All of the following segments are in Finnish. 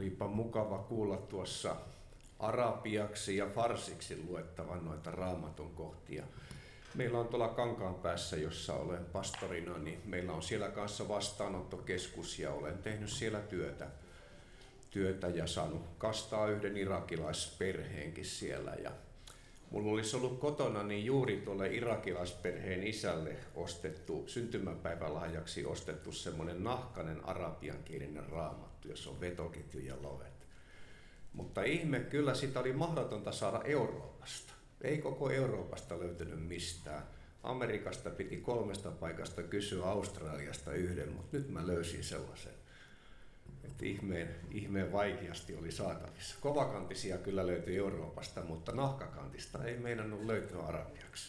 Olipa mukava kuulla tuossa arabiaksi ja farsiksi luettavan noita Raamatun kohtia. Meillä on tuolla Kankaanpäässä, jossa olen pastorina, niin meillä on siellä kanssa vastaanottokeskus ja olen tehnyt siellä työtä ja saanut kastaa yhden irakilaisperheenkin siellä. Ja mulla olisi ollut kotona niin juuri tuolle irakilaisperheen isälle ostettu, syntymäpäivälahjaksi ostettu semmoinen nahkainen arabiankielinen raamattu, jossa on vetoketju ja lovet. Mutta ihme kyllä sitä oli mahdotonta saada Euroopasta. Ei koko Euroopasta löytynyt mistään. Amerikasta piti 3 paikasta kysyä, Australiasta 1, mutta nyt mä löysin sellaisen. Että ihmeen vaikeasti oli saatavissa. Kovakantisia kyllä löytyi Euroopasta, mutta nahkakantista ei meinannut löytyä arabiaksi.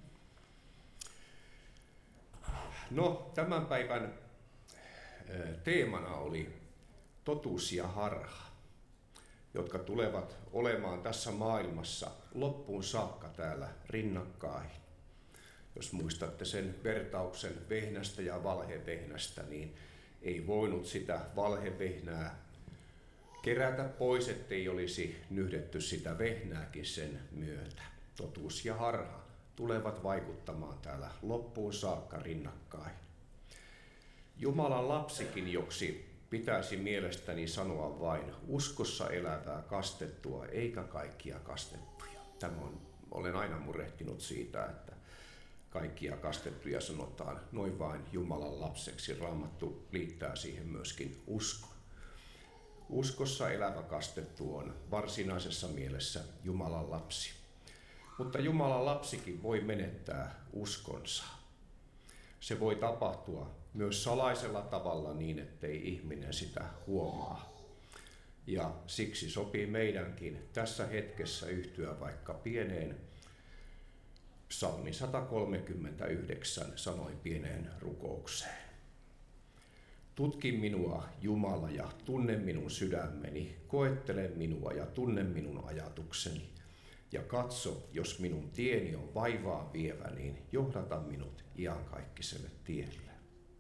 No, tämän päivän teemana oli totuus ja harha, jotka tulevat olemaan tässä maailmassa loppuun saakka täällä rinnakkain. Jos muistatte sen vertauksen vehnästä ja valhevehnästä, niin ei voinut sitä valhevehnää kerätä pois, ettei olisi nyhdetty sitä vehnääkin sen myötä. Totuus ja harha tulevat vaikuttamaan täällä loppuun saakka rinnakkain. Jumalan lapsikin, joksi pitäisi mielestäni sanoa vain uskossa elävää kastettua, eikä kaikkia kastettuja. Olen aina murehtinut siitä, että kaikkia kastettuja sanotaan noin vain Jumalan lapseksi. Raamattu liittää siihen myöskin uskon. Uskossa elävä kastettu on varsinaisessa mielessä Jumalan lapsi. Mutta Jumalan lapsikin voi menettää uskonsa. Se voi tapahtua myös salaisella tavalla niin, ettei ihminen sitä huomaa. Ja siksi sopii meidänkin tässä hetkessä yhtyä vaikka pieneen Psalmi 139 sanoi pieneen rukoukseen. Tutki minua, Jumala, ja tunne minun sydämeni, koettele minua ja tunne minun ajatukseni. Ja katso, jos minun tieni on vaivaa vievä, niin johdata minut iankaikkiselle tielle.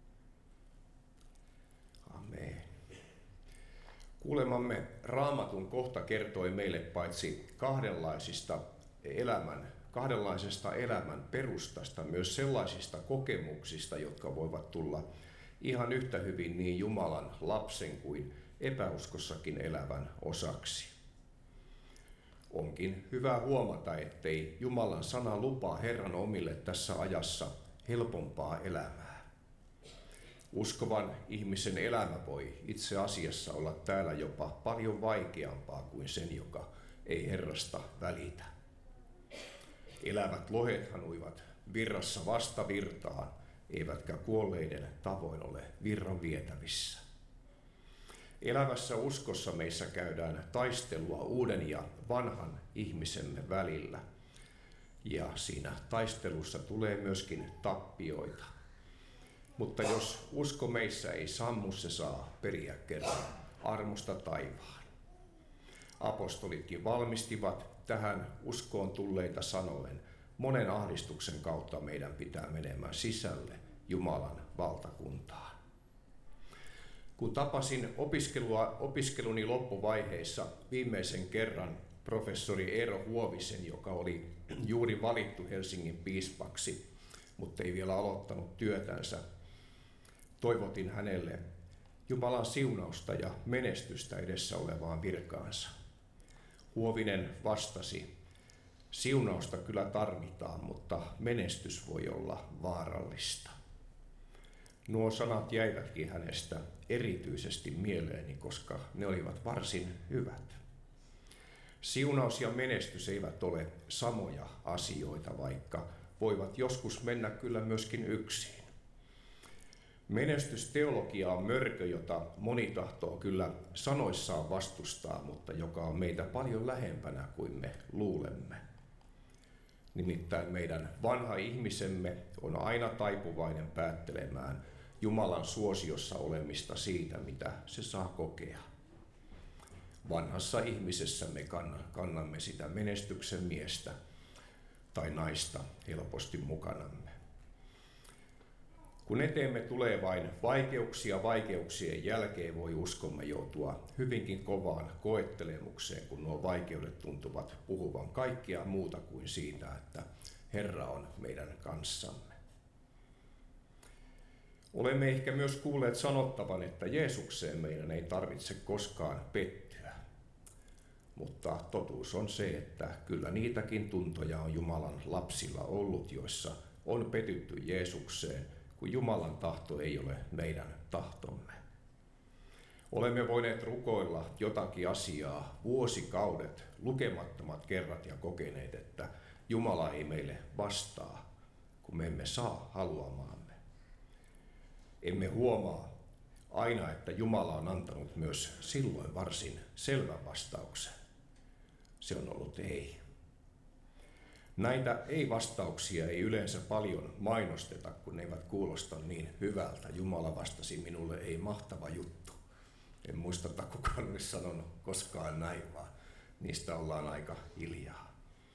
Amen. Kuulemamme Raamatun kohta kertoi meille paitsi kahdenlaisesta elämän perustasta, myös sellaisista kokemuksista, jotka voivat tulla ihan yhtä hyvin niin Jumalan lapsen kuin epäuskossakin elävän osaksi. Onkin hyvä huomata, ettei Jumalan sana lupaa Herran omille tässä ajassa helpompaa elämää. Uskovan ihmisen elämä voi itse asiassa olla täällä jopa paljon vaikeampaa kuin sen, joka ei Herrasta välitä. Elävät lohethan uivat virrassa vastavirtaan, eivätkä kuolleiden tavoin ole virran vietävissä. Elävässä uskossa meissä käydään taistelua uuden ja vanhan ihmisemme välillä. Ja siinä taistelussa tulee myöskin tappioita. Mutta jos usko meissä ei sammu, se saa periä kerran armosta taivaan. Apostolitkin valmistivat tähän uskoon tulleita sanoen, monen ahdistuksen kautta meidän pitää menemään sisälle Jumalan valtakuntaan. Kun tapasin opiskeluni loppuvaiheissa viimeisen kerran professori Eero Huovisen, joka oli juuri valittu Helsingin piispaksi, mutta ei vielä aloittanut työtänsä, toivotin hänelle Jumalan siunausta ja menestystä edessä olevaan virkaansa. Huovinen vastasi, siunausta kyllä tarvitaan, mutta menestys voi olla vaarallista. Nuo sanat jäivätkin hänestä erityisesti mieleeni, koska ne olivat varsin hyvät. Siunaus ja menestys eivät ole samoja asioita, vaikka voivat joskus mennä kyllä myöskin yksin. Menestysteologia on mörkö, jota moni tahtoo kyllä sanoissaan vastustaa, mutta joka on meitä paljon lähempänä kuin me luulemme. Nimittäin meidän vanha ihmisemme on aina taipuvainen päättelemään Jumalan suosiossa olemista siitä, mitä se saa kokea. Vanhassa ihmisessä me kannamme sitä menestyksen miestä tai naista helposti mukanamme. Kun eteemme tulee vain vaikeuksia, vaikeuksien jälkeen voi uskomme joutua hyvinkin kovaan koettelemukseen, kun nuo vaikeudet tuntuvat puhuvan kaikkea muuta kuin siitä, että Herra on meidän kanssamme. Olemme ehkä myös kuulleet sanottavan, että Jeesukseen meidän ei tarvitse koskaan pettyä. Mutta totuus on se, että kyllä niitäkin tuntoja on Jumalan lapsilla ollut, joissa on petytty Jeesukseen, kun Jumalan tahto ei ole meidän tahtomme. Olemme voineet rukoilla jotakin asiaa vuosikaudet, lukemattomat kerrat ja kokeneet, että Jumala ei meille vastaa, kun me emme saa haluamaamme. Emme huomaa aina, että Jumala on antanut myös silloin varsin selvän vastauksen. Se on ollut ei. Näitä ei-vastauksia ei yleensä paljon mainosteta, kun ne eivät kuulosta niin hyvältä. Jumala vastasi minulle, ei mahtava juttu. En muista, että kukaan olisi sanonut koskaan näin, vaan niistä ollaan aika hiljaa.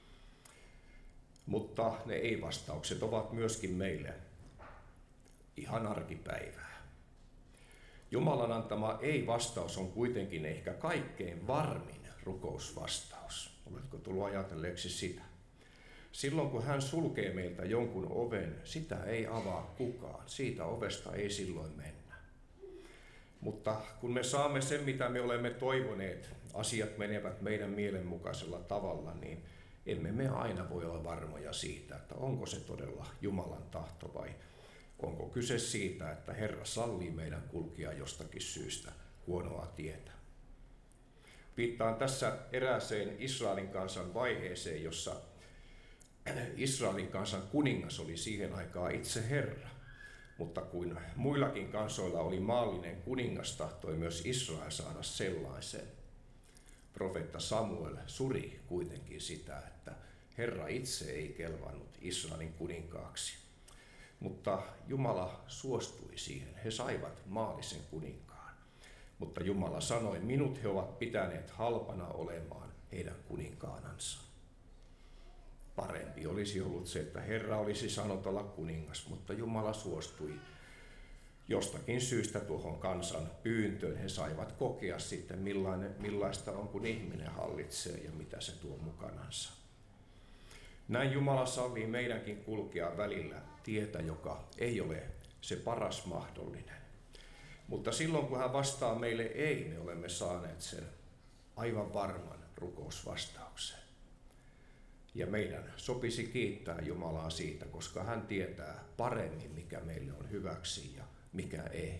Mutta ne ei-vastaukset ovat myöskin meille ihan arkipäivää. Jumalan antama ei-vastaus on kuitenkin ehkä kaikkein varmin rukousvastaus. Oletko tullut ajatelleeksi sitä? Silloin kun hän sulkee meiltä jonkun oven, sitä ei avaa kukaan. Siitä ovesta ei silloin mennä. Mutta kun me saamme sen, mitä me olemme toivoneet, asiat menevät meidän mielenmukaisella tavalla, niin emme me aina voi olla varmoja siitä, että onko se todella Jumalan tahto vai onko kyse siitä, että Herra sallii meidän kulkea jostakin syystä huonoa tietä. Viittaan tässä erääseen Israelin kansan vaiheeseen, jossa Israelin kansan kuningas oli siihen aikaan itse Herra. Mutta kuin muillakin kansoilla oli maallinen kuningas, tahtoi myös Israel saada sellaisen. Profeetta Samuel suri kuitenkin sitä, että Herra itse ei kelvannut Israelin kuninkaaksi. Mutta Jumala suostui siihen. He saivat maallisen kuninkaan. Mutta Jumala sanoi, minut he ovat pitäneet halpana olemaan heidän kuninkaanansa. Parempi olisi ollut se, että Herra olisi saanut olla kuningas, mutta Jumala suostui jostakin syystä tuohon kansan pyyntöön. He saivat kokea sitten, millaista on, kun ihminen hallitsee ja mitä se tuo mukanansa. Näin Jumala sallii meidänkin kulkea välillä tietä, joka ei ole se paras mahdollinen. Mutta silloin, kun hän vastaa meille ei, me olemme saaneet sen aivan varman rukousvastauksen. Ja meidän sopisi kiittää Jumalaa siitä, koska hän tietää paremmin, mikä meille on hyväksi ja mikä ei.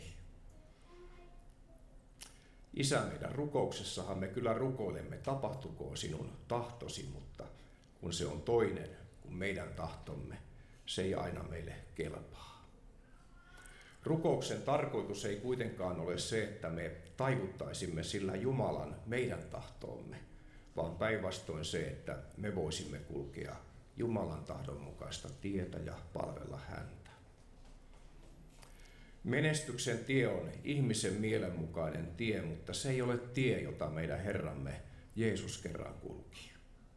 Isä, meidän rukouksessahan me kyllä rukoilemme, tapahtukoon sinun tahtosi, mutta kun se on toinen kuin meidän tahtomme, se ei aina meille kelpaa. Rukouksen tarkoitus ei kuitenkaan ole se, että me taivuttaisimme sillä Jumalan meidän tahtoomme, vaan päinvastoin se, että me voisimme kulkea Jumalan tahdon mukaista tietä ja palvella häntä. Menestyksen tie on ihmisen mielenmukainen tie, mutta se ei ole tie, jota meidän Herramme Jeesus kerran kulki.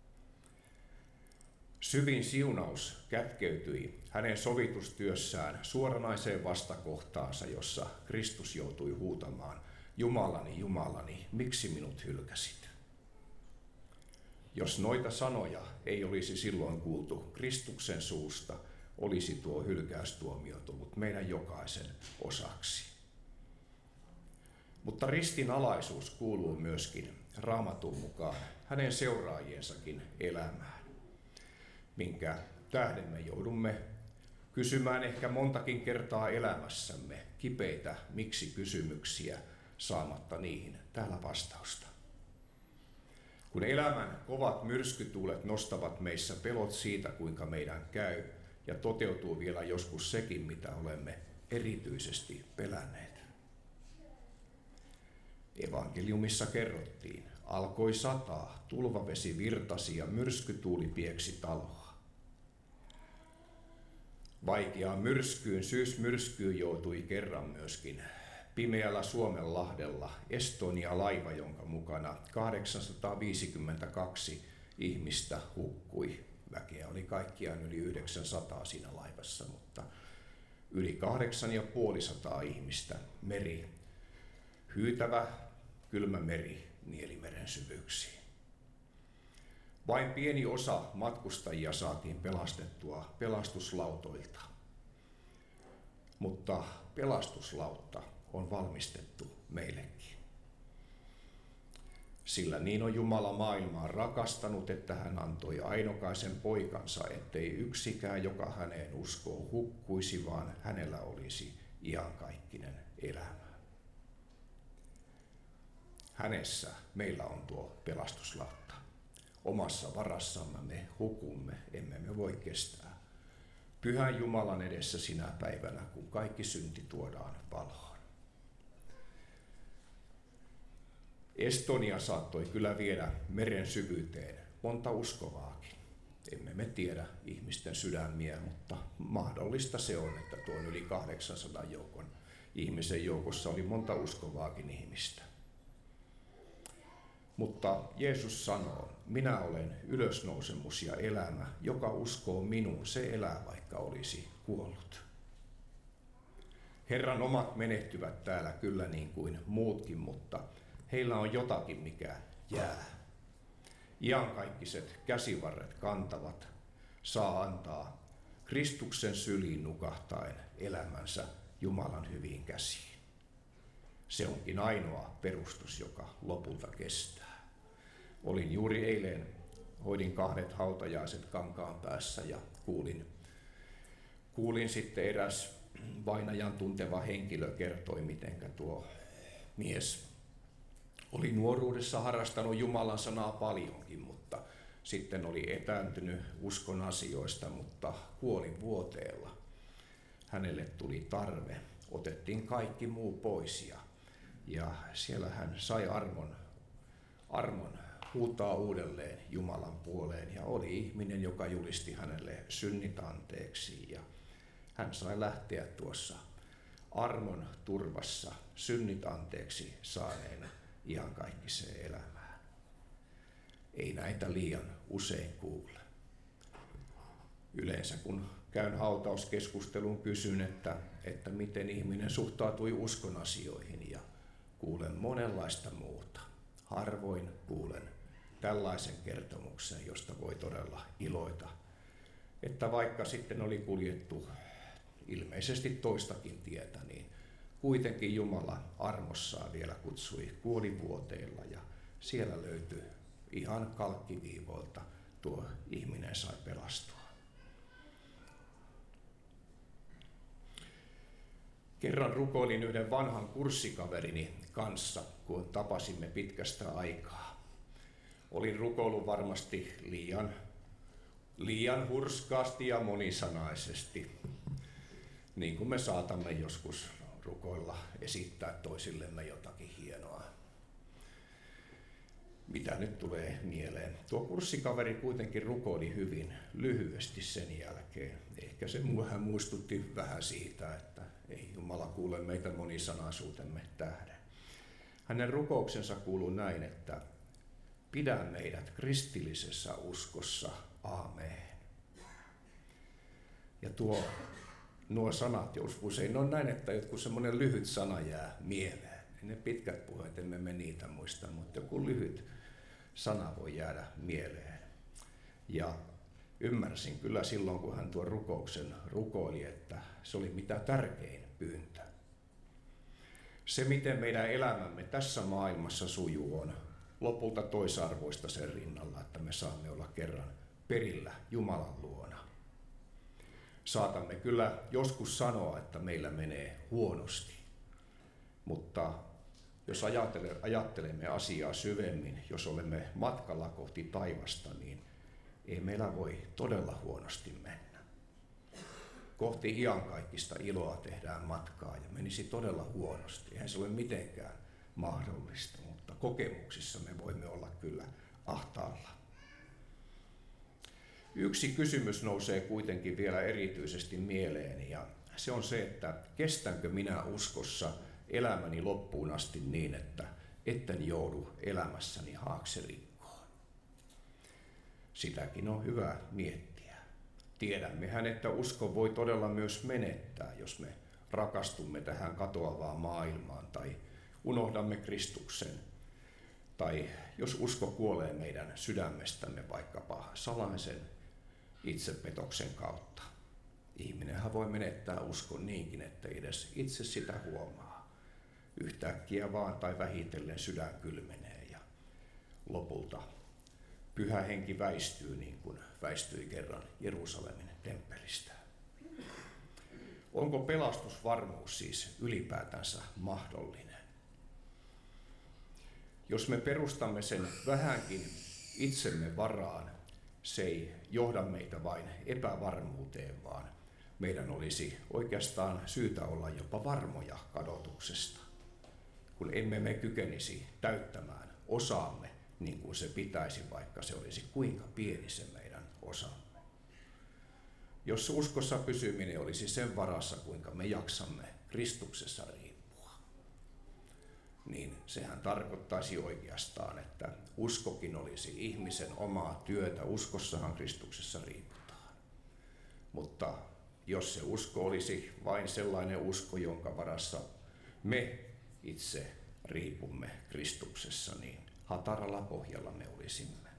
Syvin siunaus kätkeytyi hänen sovitustyössään suoranaiseen vastakohtaansa, jossa Kristus joutui huutamaan, Jumalani, Jumalani, miksi minut hylkäsit? Jos noita sanoja ei olisi silloin kuultu Kristuksen suusta, olisi tuo hylkäystuomio tullut meidän jokaisen osaksi. Mutta ristinalaisuus kuuluu myöskin Raamatun mukaan hänen seuraajiensakin elämään, minkä tähden me joudumme kysymään ehkä montakin kertaa elämässämme kipeitä miksi-kysymyksiä saamatta niihin täällä vastausta. Kun elämän kovat myrskytuulet nostavat meissä pelot siitä, kuinka meidän käy, ja toteutuu vielä joskus sekin, mitä olemme erityisesti pelänneet. Evankeliumissa kerrottiin, alkoi sataa, tulvavesi virtasi ja myrskytuuli pieksi taloa. Vaikeaan myrskyyn, syysmyrskyyn joutui kerran myöskin pimeällä Suomenlahdella Estonia-laiva, jonka mukana 852 ihmistä hukkui. Väkeä oli kaikkiaan yli 900 siinä laivassa, mutta Yli 850 ihmistä, meri, hyytävä, kylmä meri Nielimeren syvyyksiin. Vain pieni osa matkustajia saatiin pelastettua pelastuslautoilta, mutta pelastuslautta on valmistettu meillekin. Sillä niin on Jumala maailmaa rakastanut, että hän antoi ainokaisen poikansa, ettei yksikään, joka häneen uskoo, hukkuisi, vaan hänellä olisi iankaikkinen elämä. Hänessä meillä on tuo pelastuslautta. Omassa varassamme me hukumme, emme me voi kestää Pyhän Jumalan edessä sinä päivänä, kun kaikki synti tuodaan valoon. Estonia saattoi kyllä viedä meren syvyyteen monta uskovaakin. Emme me tiedä ihmisten sydämiä, mutta mahdollista se on, että tuon yli 800 ihmisen joukossa oli monta uskovaakin ihmistä. Mutta Jeesus sanoo, minä olen ylösnousemus ja elämä, joka uskoo minuun, se elää vaikka olisi kuollut. Herran omat menehtyvät täällä kyllä niin kuin muutkin, mutta heillä on jotakin, mikä jää. Iankaikkaiset käsivarret kantavat, saa antaa Kristuksen syliin nukahtaen elämänsä Jumalan hyviin käsiin. Se onkin ainoa perustus, joka lopulta kestää. Olin juuri eilen, hoidin 2 hautajaiset Kankaanpäässä ja kuulin sitten eräs vainajan tunteva henkilö kertoi, mitenkä tuo mies oli nuoruudessa harrastanut Jumalan sanaa paljonkin, mutta sitten oli etääntynyt uskon asioista, mutta kuolinvuoteella hänelle tuli tarve. Otettiin kaikki muu pois ja siellä hän sai armon huutaa uudelleen Jumalan puoleen ja oli ihminen, joka julisti hänelle synnit anteeksi ja hän sai lähteä tuossa armon turvassa synnit anteeksi saaneena iankaikkiseen elämään. Ei näitä liian usein kuule. Yleensä kun käyn hautauskeskustelun, kysyn, että miten ihminen suhtautui uskon asioihin ja kuulen monenlaista muuta. Harvoin kuulen tällaisen kertomuksen, josta voi todella iloita, että vaikka sitten oli kuljettu ilmeisesti toistakin tietä, niin kuitenkin Jumala armossaan vielä kutsui kuolinvuoteilla ja siellä löytyi ihan kalkkiviivoilta tuo ihminen sai pelastua. Kerran rukoilin yhden vanhan kurssikaverini kanssa, kun tapasimme pitkästä aikaa. Olin rukoillut varmasti liian hurskaasti ja monisanaisesti, niin kuin me saatamme joskus rukoilla esittää toisillemme jotakin hienoa. Mitä nyt tulee mieleen? Tuo kurssikaveri kuitenkin rukoili hyvin lyhyesti sen jälkeen. Ehkä se hän muistutti vähän siitä, että ei Jumala kuule meitä monisanaisuutemme tähden. Hänen rukouksensa kuuluu näin, että pidä meidät kristillisessä uskossa. Aamen. Ja nuo sanat, jos usein on näin, että jotkut semmoinen lyhyt sana jää mieleen. Ne pitkät puheet emme me niitä muista, mutta joku lyhyt sana voi jäädä mieleen. Ja ymmärsin kyllä silloin, kun hän tuon rukouksen rukoili, että se oli mitä tärkein pyyntö. Se, miten meidän elämämme tässä maailmassa sujuu, on lopulta toisarvoista sen rinnalla, että me saamme olla kerran perillä Jumalan luona. Saatamme kyllä joskus sanoa, että meillä menee huonosti, mutta jos ajattelemme asiaa syvemmin, jos olemme matkalla kohti taivasta, niin ei meillä voi todella huonosti mennä. Kohti iankaikkista iloa tehdään matkaa ja menisi todella huonosti. Eihän se ole mitenkään mahdollista, mutta kokemuksissa me voimme olla kyllä ahtaalla. Yksi kysymys nousee kuitenkin vielä erityisesti mieleeni ja se on se, että kestänkö minä uskossa elämäni loppuun asti niin, että etten joudu elämässäni haaksirikkoon. Sitäkin on hyvä miettiä. Tiedämmehän, että usko voi todella myös menettää, jos me rakastumme tähän katoavaan maailmaan tai unohdamme Kristuksen. Tai jos usko kuolee meidän sydämestämme vaikkapa salaisen itsepetoksen kautta. Ihminenhän voi menettää uskon niinkin, että edes itse sitä huomaa. Yhtäkkiä vaan tai vähitellen sydän kylmenee ja lopulta pyhä henki väistyy niin kuin väistyi kerran Jerusalemin temppelistä. Onko pelastusvarmuus siis ylipäätänsä mahdollinen? Jos me perustamme sen vähänkin itsemme varaan, se ei johda meitä vain epävarmuuteen, vaan meidän olisi oikeastaan syytä olla jopa varmoja kadotuksesta, kun emme me kykenisi täyttämään osaamme niin kuin se pitäisi, vaikka se olisi kuinka pieni se meidän osamme. Jos uskossa pysyminen olisi sen varassa, kuinka me jaksamme Kristuksessa riippua, niin sehän tarkoittaisi oikeastaan, että uskokin olisi ihmisen omaa työtä. Uskossahan Kristuksessa riiputaan. Mutta jos se usko olisi vain sellainen usko, jonka varassa me itse riipumme Kristuksessa, niin hataralla pohjalla me olisimme.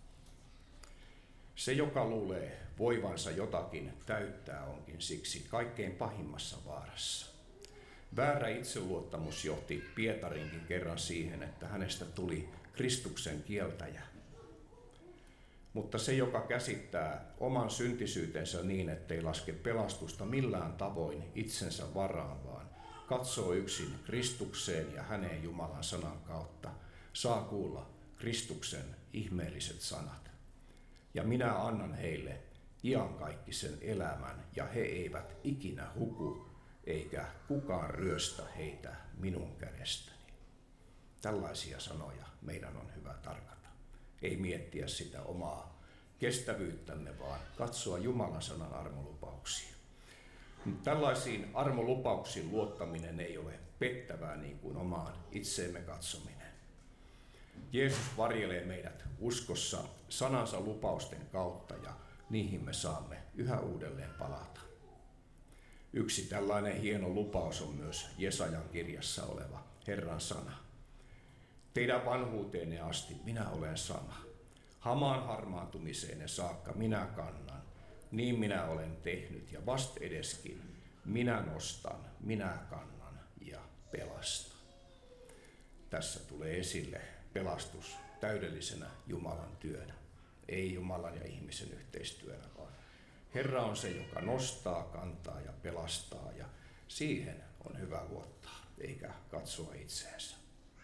Se, joka luulee voivansa jotakin täyttää, onkin siksi kaikkein pahimmassa vaarassa. Väärä itseluottamus johti Pietarinkin kerran siihen, että hänestä tuli Kristuksen kieltäjä. Mutta se, joka käsittää oman syntisyytensä niin, ettei laske pelastusta millään tavoin itsensä varaan, vaan katsoo yksin Kristukseen ja hänen Jumalan sanan kautta, saa kuulla Kristuksen ihmeelliset sanat. Ja minä annan heille iankaikkisen elämän, ja he eivät ikinä huku, eikä kukaan ryöstä heitä minun kädestäni. Tällaisia sanoja meidän on hyvä tarkata. Ei miettiä sitä omaa kestävyyttämme, vaan katsoa Jumalan sanan armolupauksia. Tällaisiin armolupauksiin luottaminen ei ole pettävää niin kuin omaan itseemme katsominen. Jeesus varjelee meidät uskossa sanansa lupausten kautta ja niihin me saamme yhä uudelleen palata. Yksi tällainen hieno lupaus on myös Jesajan kirjassa oleva Herran sana. Teidän vanhuuteenne asti minä olen sama. Hamaan harmaantumiseenne saakka minä kannan. Niin minä olen tehnyt ja vastedeskin minä nostan, minä kannan ja pelastan. Tässä tulee esille pelastus täydellisenä Jumalan työnä. Ei Jumalan ja ihmisen yhteistyönä, vaan Herra on se, joka nostaa, kantaa ja pelastaa, ja siihen on hyvä luottaa, eikä katsoa itseensä.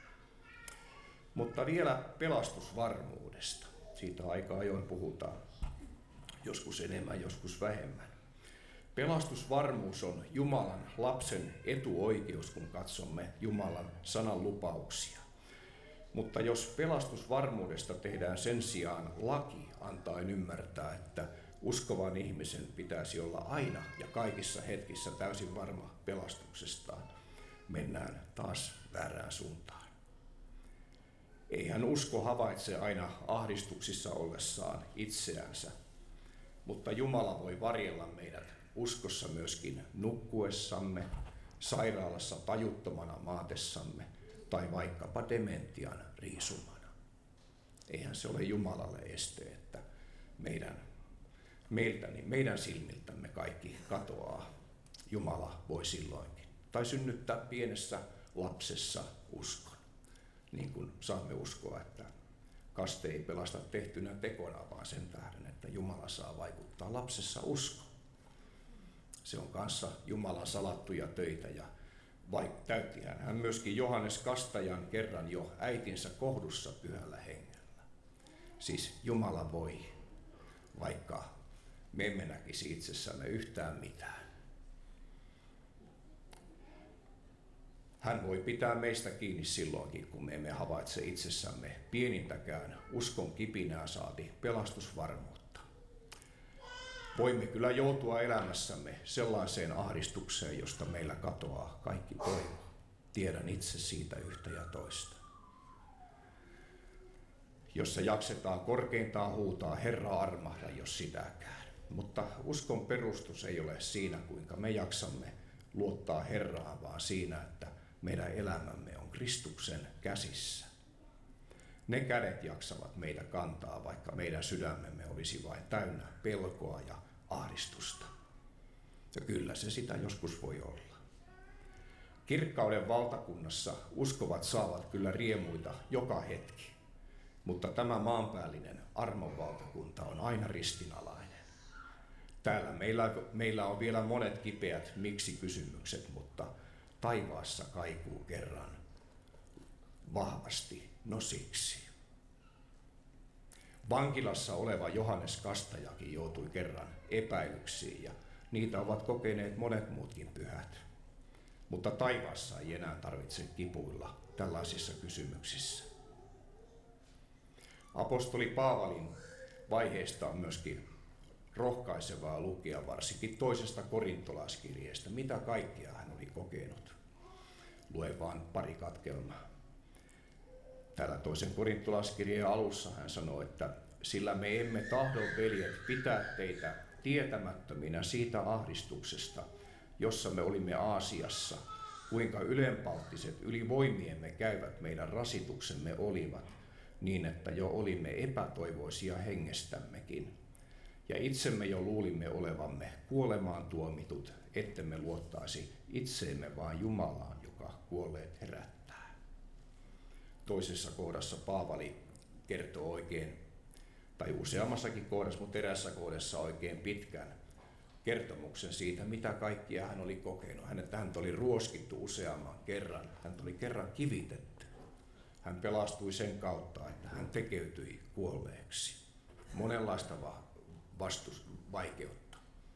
Mutta vielä pelastusvarmuudesta. Siitä aika ajoin puhutaan, joskus enemmän, joskus vähemmän. Pelastusvarmuus on Jumalan lapsen etuoikeus, kun katsomme Jumalan sanan lupauksia. Mutta jos pelastusvarmuudesta tehdään sen sijaan laki, antaen ymmärtää, että uskovan ihmisen pitäisi olla aina ja kaikissa hetkissä täysin varma pelastuksestaan, mennään taas väärään suuntaan. Eihän usko havaitse aina ahdistuksissa ollessaan itseänsä, mutta Jumala voi varjella meidät uskossa myöskin nukkuessamme, sairaalassa tajuttomana maatessamme tai vaikkapa dementian riisumana. Eihän se ole Jumalalle este, että meidän silmiltämme kaikki katoaa. Jumala voi silloinkin. Tai synnyttää pienessä lapsessa uskon. Niin kuin saamme uskoa, että kaste ei pelasta tehtynä tekona, vaan sen tähden, että Jumala saa vaikuttaa lapsessa uskon. Se on kanssa Jumalan salattuja töitä, ja täyttihän hän myöskin Johannes Kastajan kerran jo äitinsä kohdussa pyhällä hengellä. Siis Jumala voi, vaikka me emme näkisi itsessämme yhtään mitään. Hän voi pitää meistä kiinni silloinkin, kun me emme havaitse itsessämme pienintäkään uskon kipinää saati pelastusvarmuutta. Voimme kyllä joutua elämässämme sellaiseen ahdistukseen, josta meillä katoaa kaikki toivo. Tiedän itse siitä yhtä ja toista. Jossa jaksetaan korkeintaan huutaa, Herra armahda, jos sitäkään. Mutta uskon perustus ei ole siinä, kuinka me jaksamme luottaa Herraan, vaan siinä, että meidän elämämme on Kristuksen käsissä. Ne kädet jaksavat meitä kantaa, vaikka meidän sydämemme olisi vain täynnä pelkoa ja ahdistusta. Ja kyllä se sitä joskus voi olla. Kirkkauden valtakunnassa uskovat saavat kyllä riemuita joka hetki, mutta tämä maanpäällinen armon valtakunta on aina ristinalainen. Täällä meillä on vielä monet kipeät miksi-kysymykset, mutta taivaassa kaikuu kerran vahvasti no siksi. Vankilassa oleva Johannes Kastajakin joutui kerran epäilyksiin ja niitä ovat kokeneet monet muutkin pyhät. Mutta taivaassa ei enää tarvitse kipuilla tällaisissa kysymyksissä. Apostoli Paavalin vaiheesta on myöskin rohkaisevaa lukea, varsinkin toisesta korintolaiskirjeestä, mitä kaikkea hän oli kokenut. Luen vaan pari katkelmaa. Täällä toisen korintolaiskirjeen alussa hän sanoi, että sillä me emme tahdo, veljet, pitää teitä tietämättöminä siitä ahdistuksesta, jossa me olimme Aasiassa, kuinka ylenpalttiset yli voimiemme käyvät meidän rasituksemme olivat, niin että jo olimme epätoivoisia hengestämmekin. Ja itsemme jo luulimme olevamme kuolemaan tuomitut, ettemme luottaisi itseemme vaan Jumalaan, joka kuolleet herättää. Toisessa kohdassa Paavali kertoo oikein, tai useammassakin kohdassa, mutta erässä kohdassa oikein pitkän kertomuksen siitä, mitä kaikkia hän oli kokenut. Hän oli ruoskittu useamman kerran, hän oli kerran kivitetty. Hän pelastui sen kautta, että hän tekeytyi kuolleeksi. Monenlaista vaikeutta.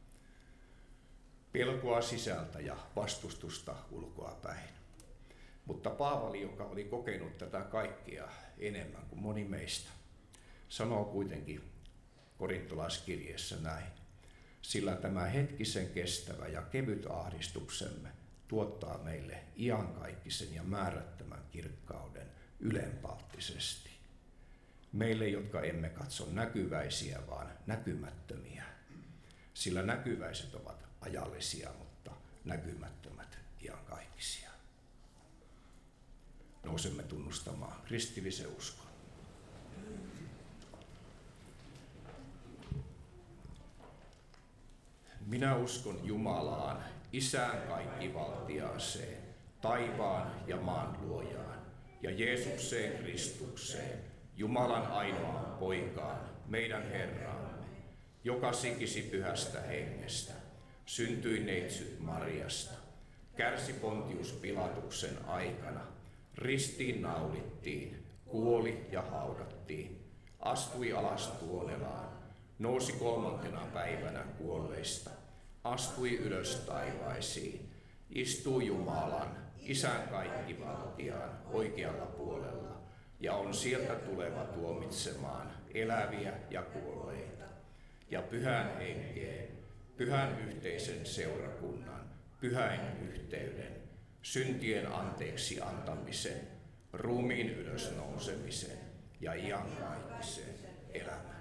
Pelkoa sisältä ja vastustusta ulkoa päin. Mutta Paavali, joka oli kokenut tätä kaikkea enemmän kuin moni meistä, sanoo kuitenkin korintolaiskirjeessä näin. Sillä tämä hetkisen kestävä ja kevyt ahdistuksemme tuottaa meille iankaikkisen ja määrättömän kirkkauden ylenpalttisesti. Meille, jotka emme katso näkyväisiä, vaan näkymättömiä. Sillä näkyväiset ovat ajallisia, mutta näkymättömät iankaikkisia. Nousemme tunnustamaan kristillisen uskon. Minä uskon Jumalaan, Isään kaikkivaltiaaseen, taivaan ja maan luojaan, ja Jeesukseen Kristukseen, Jumalan ainoaan poikaan, meidän Herraamme, joka sikisi pyhästä hengestä, syntyi neitsyt Mariasta, kärsi Pontius Pilatuksen aikana, ristiin naulittiin, kuoli ja haudattiin, astui alas tuonelaan, nousi 3. päivänä kuolleista, astui ylös taivaisiin, istui Jumalan, Isän kaikkivaltiaan oikealla puolella, ja on sieltä tuleva tuomitsemaan eläviä ja kuolleita, ja pyhän henkeen, pyhän yhteisen seurakunnan, pyhäin yhteyden, syntien anteeksi antamisen, ruumiin ylösnousemisen ja iankaikkisen elämän.